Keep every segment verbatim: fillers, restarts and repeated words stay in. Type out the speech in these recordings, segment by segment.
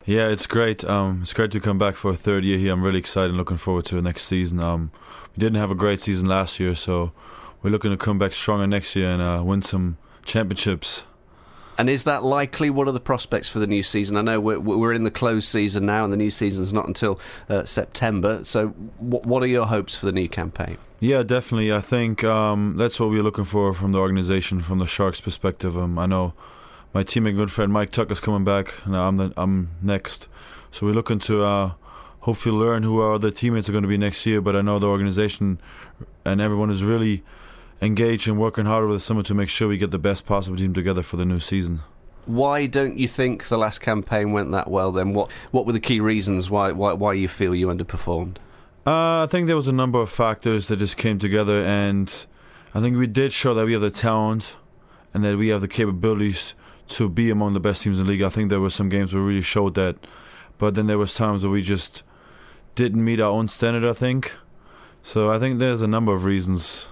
Yeah, it's great. Um, it's great to come back for a third year here. I'm really excited and looking forward to the next season. Um, we didn't have a great season last year, so we're looking to come back stronger next year and uh, win some championships. And is that likely? What are the prospects for the new season? I know we're, we're in the closed season now, and the new season's not until uh, September. So what, what are your hopes for the new campaign? Yeah, definitely. I think um, that's what we're looking for from the organization, from the Sharks' perspective. Um, I know my teammate, good friend Mike Tucker's coming back. Now I'm the, I'm next, so we're looking to uh, hopefully learn who our other teammates are going to be next year. But I know the organization and everyone is really engaged and working hard over the summer to make sure we get the best possible team together for the new season. Why don't you think the last campaign went that well then? What what were the key reasons why why, why you feel you underperformed? Uh, I think there was a number of factors that just came together, and I think we did show that we have the talent and that we have the capabilities to be among the best teams in the league. I think there were some games where we really showed that, but then there was times where we just didn't meet our own standard, I think. So I think there's a number of reasons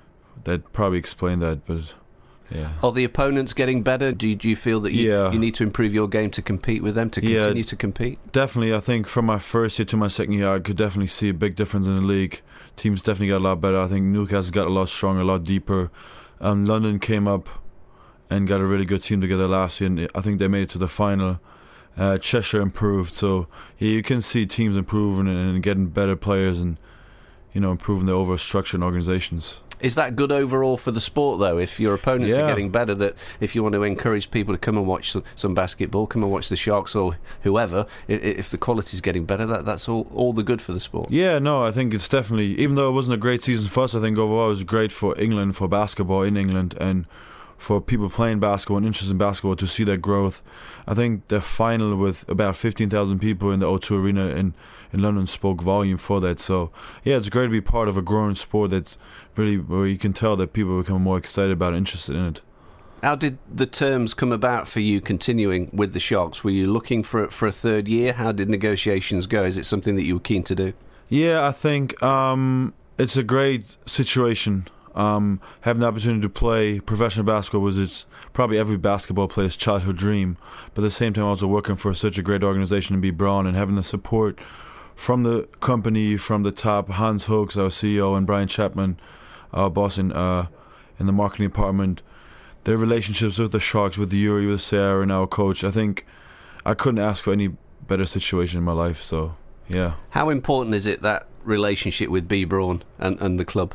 that probably explain that, but yeah. Are the opponents getting better? Do you, do you feel that you, yeah. you need to improve your game to compete with them, to continue yeah, to compete? Definitely. I think from my first year to my second year, I could definitely see a big difference in the league. Teams definitely got a lot better. I think Newcastle got a lot stronger, a lot deeper. Um, London came up and got a really good team together last year, and I think they made it to the final. Uh, Cheshire improved, so yeah, you can see teams improving and getting better players and, you know, improving the overall structure and organizations. Is that good overall for the sport, though? If your opponents yeah. are getting better, that if you want to encourage people to come and watch some basketball, come and watch the Sharks or whoever, if the quality's getting better, that that's all, all the good for the sport. Yeah, no, I think it's definitely, even though it wasn't a great season for us, I think overall it was great for England, for basketball in England, and for people playing basketball and interested in basketball to see that growth. I think the final with about fifteen thousand people in the O two Arena in, in London spoke volume for that. So, yeah, it's great to be part of a growing sport that's really where you can tell that people become more excited about it, interested in it. How did the terms come about for you continuing with the Sharks? Were you looking for, for a third year? How did negotiations go? Is it something that you were keen to do? Yeah, I think um, it's a great situation. Um, having the opportunity to play professional basketball was it's probably every basketball player's childhood dream. But at the same time, also working for such a great organization, B. Braun, and having the support from the company, from the top, Hans Hooks, our C E O, and Brian Chapman, our boss in uh, in the marketing department, their relationships with the Sharks, with Yuri, with Sarah, and our coach. I think I couldn't ask for any better situation in my life. So, yeah. How important is it, that relationship with B. Braun and, and the club?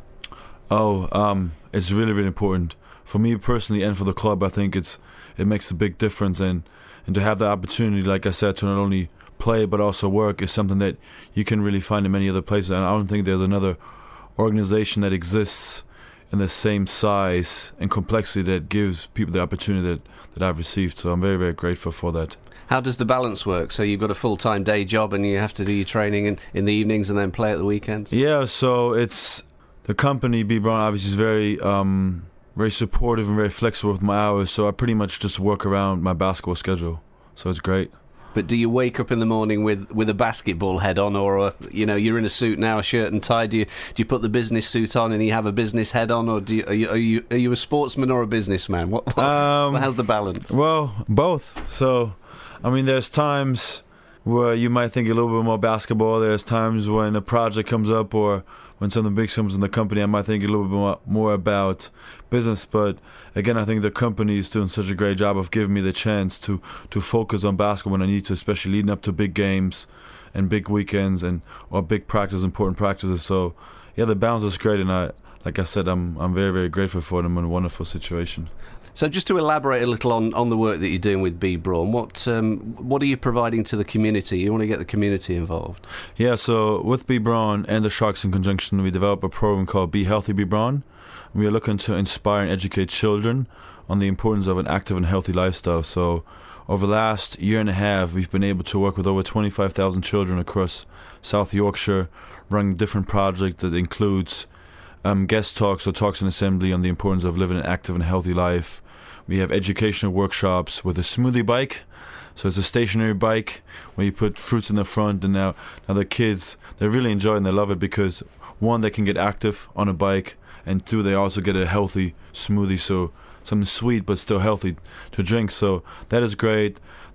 Oh, um, it's really, really important for me personally and for the club. I think it's it makes a big difference, and, and to have the opportunity, like I said, to not only play but also work is something that you can really find in many other places. And I don't think there's another organization that exists in the same size and complexity that gives people the opportunity that, that I've received. So I'm very, very grateful for that. How does the balance work? So you've got a full-time day job and you have to do your training in, in the evenings and then play at the weekends? Yeah, so it's the company, B. Braun, obviously is very um, very supportive and very flexible with my hours, so I pretty much just work around my basketball schedule. So it's great. But do you wake up in the morning with, with a basketball head on, or a, you know, you're in a suit now, a shirt and tie? Do you do you put the business suit on and you have a business head on, or do you, are you are you are you a sportsman or a businessman? What, what um, how's the balance? Well, both. So, I mean, there's times where you might think a little bit more basketball. There's times when a project comes up or when something big comes in the company, I might think a little bit more, more about business. But again, I think the company is doing such a great job of giving me the chance to, to focus on basketball when I need to, especially leading up to big games and big weekends and or big practice, important practices. So yeah, the balance is great, and I, like I said, I'm I'm very, very grateful for them in a wonderful situation. So just to elaborate a little on, on the work that you're doing with B. Braun, what um, what are you providing to the community? You want to get the community involved? Yeah, so with B. Braun and the Sharks in conjunction, we developed a program called Be Healthy, B. Braun. We are looking to inspire and educate children on the importance of an active and healthy lifestyle. So over the last year and a half, we've been able to work with over twenty-five thousand children across South Yorkshire, running different projects that includes um, guest talks or talks in assembly on the importance of living an active and healthy life. We have educational workshops with a smoothie bike. So it's a stationary bike where you put fruits in the front, and now, now the kids, they really enjoy it and they love it because, one, they can get active on a bike, and two, they also get a healthy smoothie, so something sweet but still healthy to drink. So that is great.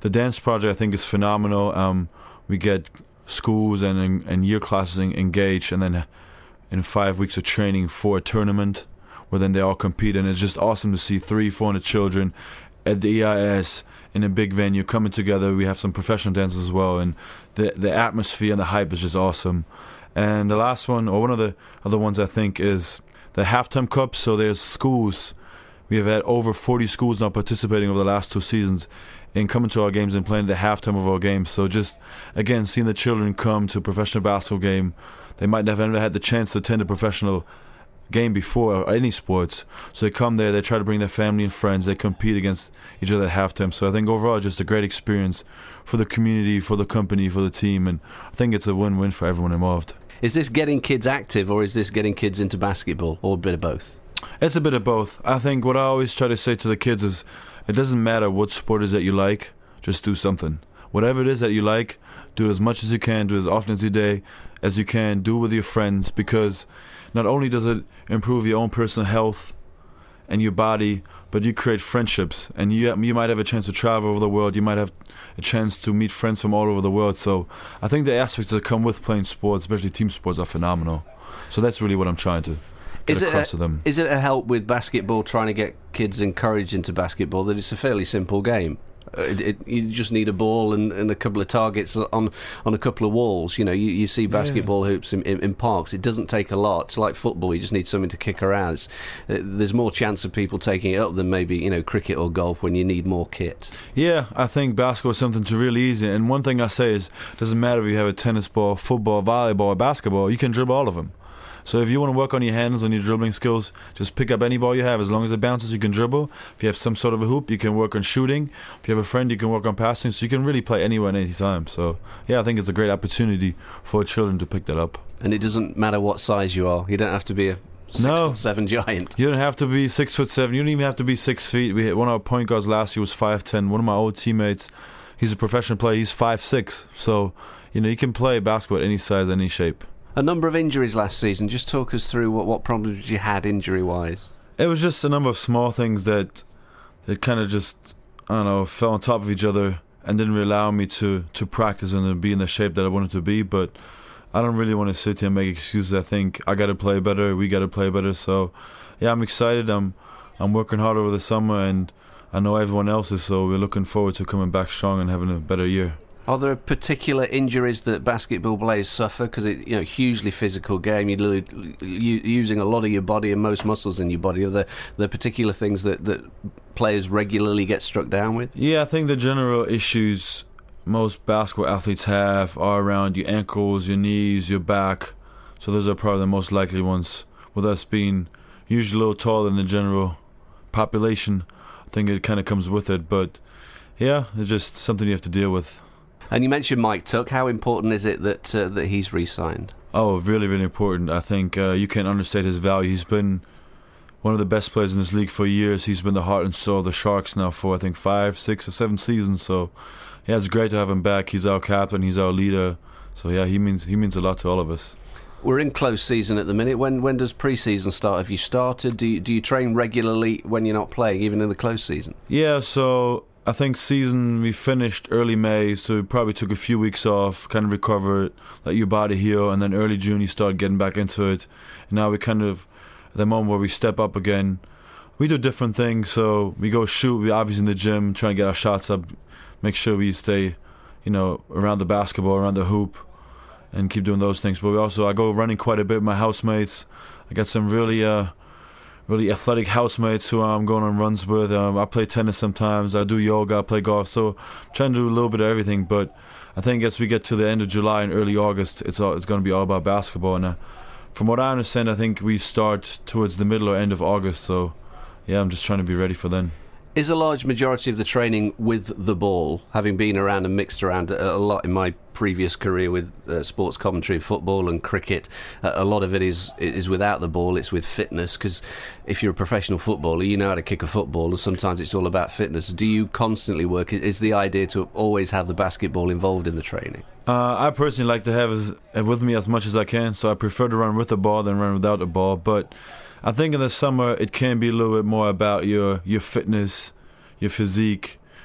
the dance project I think is phenomenal. Um, we get schools and and year classes engaged, and then in five weeks of training for a tournament where then they all compete, and it's just awesome to see three, four hundred children at the E I S in a big venue coming together. We have some professional dancers as well, and the the atmosphere and the hype is just awesome. And the last one, or one of the other ones I think, is the halftime cup. So there's schools. We have had over forty schools now participating over the last two seasons in coming to our games and playing the halftime of our games. So just, again, seeing the children come to a professional basketball game. They might have never had the chance to attend a professional game before, or any sports. So they come there, they try to bring their family and friends, they compete against each other at halftime. So I think overall just a great experience for the community, for the company, for the team, and I think it's a win-win for everyone involved. Is this getting kids active, or is this getting kids into basketball, or a bit of both? It's a bit of both. I think what I always try to say to the kids is, it doesn't matter what sport it is that you like, just do something. Whatever it is that you like, do it as much as you can, do it as often as you day as you can, do it with your friends, because not only does it improve your own personal health and your body, but you create friendships, and you you might have a chance to travel over the world, you might have a chance to meet friends from all over the world. So I think the aspects that come with playing sports, especially team sports, are phenomenal. So that's really what I'm trying to get is across it a, to them. Is it a help with basketball, trying to get kids encouraged into basketball, that it's a fairly simple game? Uh, it, it, you just need a ball and, and a couple of targets on on a couple of walls. You know, you, you see basketball yeah. hoops in, in, in parks. It doesn't take a lot. It's like football. You just need something to kick around. It's, uh, there's more chance of people taking it up than maybe, you know, cricket or golf, when you need more kit. Yeah, I think basketball is something to really easy. And one thing I say is, it doesn't matter if you have a tennis ball, football, volleyball, or basketball. You can dribble all of them. So if you want to work on your hands, on your dribbling skills, just pick up any ball you have. As long as it bounces, you can dribble. If you have some sort of a hoop, you can work on shooting. If you have a friend, you can work on passing. So you can really play anywhere and any time. So yeah, I think it's a great opportunity for children to pick that up. And it doesn't matter what size you are. You don't have to be a six no, foot seven giant. You don't have to be six foot seven. You don't even have to be six feet. We had one of our point guards last year was five ten. One of my old teammates, he's a professional player. He's five six. So you know, you can play basketball at any size, any shape. A number of injuries last season. Just talk us through what, what problems you had injury-wise. It was just a number of small things that that kind of just, I don't know, fell on top of each other and didn't really allow me to, to practice and to be in the shape that I wanted to be. But I don't really want to sit here and make excuses. I think I got to play better. We got to play better. So, yeah, I'm excited. I'm I'm working hard over the summer, and I know everyone else is. So we're looking forward to coming back strong and having a better year. Are there particular injuries that basketball players suffer? Because it, you know, hugely physical game. You're using a lot of your body and most muscles in your body. Are there, there particular things that, that players regularly get struck down with? Yeah, I think the general issues most basketball athletes have are around your ankles, your knees, your back. So those are probably the most likely ones. With us being usually a little taller than the general population, I think it kind of comes with it. But yeah, it's just something you have to deal with. And you mentioned Mike Tuck. How important is it that uh, that he's re-signed? Oh, really, really important. I think uh, you can't understate his value. He's been one of the best players in this league for years. He's been the heart and soul of the Sharks now for, I think, five, six, or seven seasons. So, yeah, it's great to have him back. He's our captain. He's our leader. So, yeah, he means he means a lot to all of us. We're in close season at the minute. When when does pre-season start? Have you started? Do you, do you train regularly when you're not playing, even in the close season? Yeah, so I think season we finished early May, so we probably took a few weeks off, kind of recovered, let your body heal, and then early June you start getting back into it. And now we kind of at the moment where we step up again. We do different things, so we go shoot. We obviously in the gym, trying to get our shots up, make sure we stay, you know, around the basketball, around the hoop, and keep doing those things. But we also I go running quite a bit with my housemates. I got some really uh. really athletic housemates who I'm going on runs with. Um, I play tennis sometimes. I do yoga. I play golf. So I'm trying to do a little bit of everything. But I think as we get to the end of July and early August, it's all, it's going to be all about basketball. And uh, from what I understand, I think we start towards the middle or end of August. So yeah, I'm just trying to be ready for then. Is a large majority of the training with the ball, having been around and mixed around a lot in my previous career with uh, sports commentary, football and cricket, uh, a lot of it is is without the ball, it's with fitness, because if you're a professional footballer, you know how to kick a football, and sometimes it's all about fitness. Do you constantly work? Is the idea to always have the basketball involved in the training? Uh, I personally like to have it have with me as much as I can, so I prefer to run with the ball than run without the ball, but I think in the summer it can be a little bit more about your your fitness, your physique,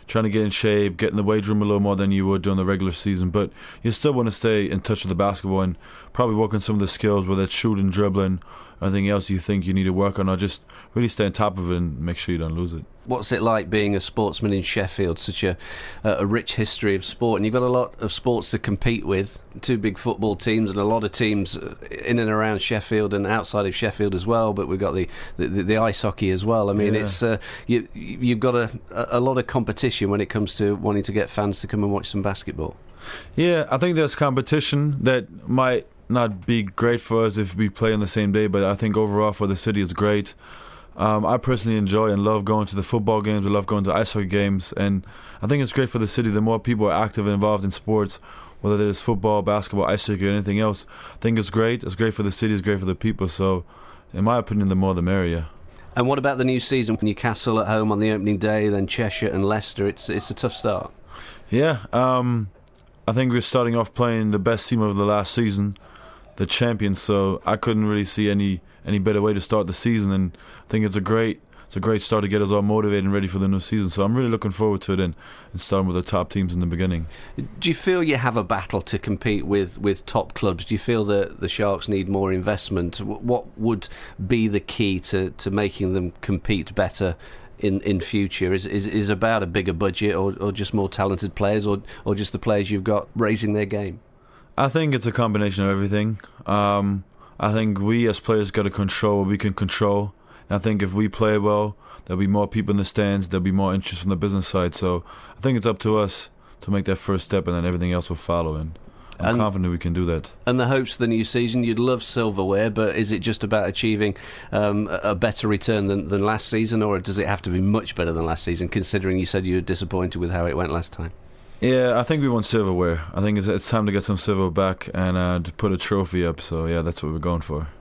trying to get in shape, get in the weight room a little more than you would during the regular season. But you still want to stay in touch with the basketball and probably work on some of the skills, whether it's shooting, dribbling, or anything else you think you need to work on, or just really stay on top of it and make sure you don't lose it. What's it like being a sportsman in Sheffield? Such a a rich history of sport, and you've got a lot of sports to compete with. Two big football teams and a lot of teams in and around Sheffield and outside of Sheffield as well. But we've got the the, the ice hockey as well. I mean, yeah. it's uh, you you've got a a lot of competition when it comes to wanting to get fans to come and watch some basketball. Yeah, I think there's competition that might not be great for us if we play on the same day, but I think overall for the city it's great. Um, I personally enjoy and love going to the football games. I love going to ice hockey games, and I think it's great for the city. The more people are active and involved in sports, whether it is football, basketball, ice hockey, or anything else, I think it's great. It's great for the city. It's great for the people. So, in my opinion, the more the merrier. And what about the new season? Newcastle at home on the opening day, then Cheshire and Leicester. It's it's a tough start. Yeah, um, I think we're starting off playing the best team of the last season, the champions. So I couldn't really see any. any better way to start the season, and I think it's a great it's a great start to get us all motivated and ready for the new season. So I'm really looking forward to it, and, and starting with the top teams in the beginning. Do you feel you have a battle to compete with, with top clubs? Do you feel that the Sharks need more investment? What would be the key to, to making them compete better in, in future? Is is is about a bigger budget, or, or just more talented players, or or just the players you've got raising their game? I think it's a combination of everything. Um, I think we as players got to control what we can control. And I think if we play well, there'll be more people in the stands, there'll be more interest from the business side. So I think it's up to us to make that first step, and then everything else will follow. And I'm and, confident we can do that. And the hopes for the new season, you'd love silverware, but is it just about achieving um, a better return than, than last season, or does it have to be much better than last season, considering you said you were disappointed with how it went last time? Yeah, I think we want silverware. I think it's, it's time to get some silver back and uh, to put a trophy up. So, yeah, that's what we're going for.